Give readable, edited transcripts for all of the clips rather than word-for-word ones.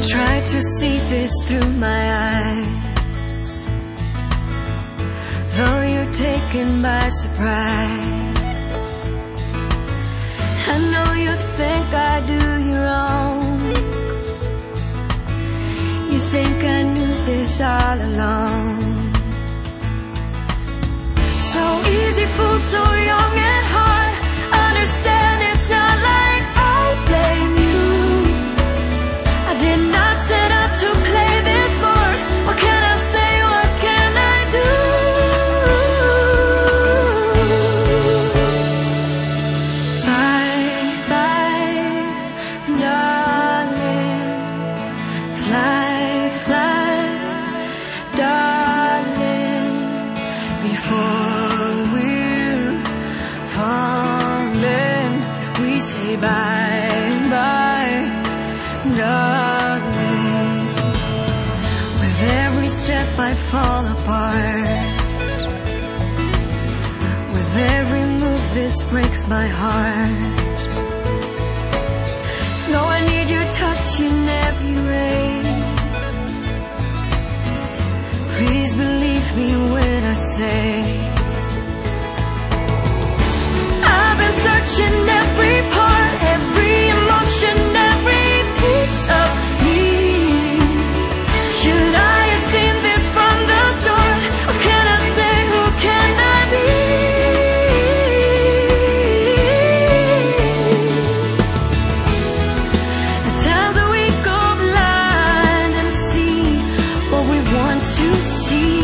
Try to see this through my eyes, though you're taken by surprise. I know you think I do you wrong. You think I knew this all along. So easy, fool, so young at heart. Understand it's not like I blame you. I did not set out to play this part. What can I say? What can I do? Bye, bye, darling. Fly, fly, darling. Before we're falling, we say bye, bye, darling. With every step I fall apart. With every move this breaks my heart. No, I need your touch in every way. Please believe me when I say I've been searching every part, every emotion, every piece of me. Should I have seen this from the start? What can I say? Who can I be? At times we go blind and see what we want to see.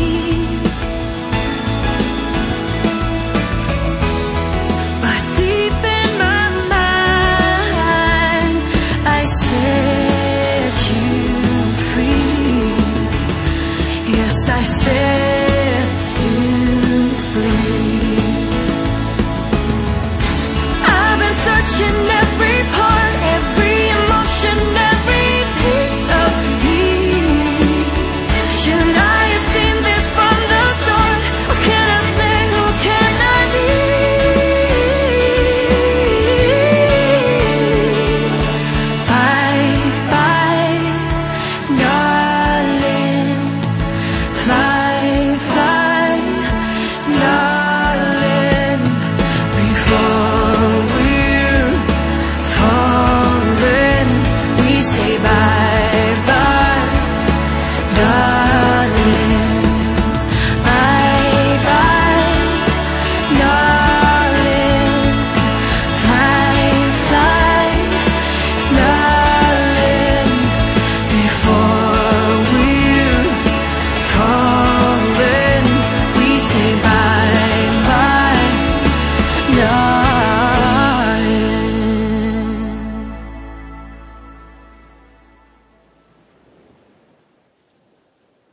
But deep in my mind, I set you free. Yes, I set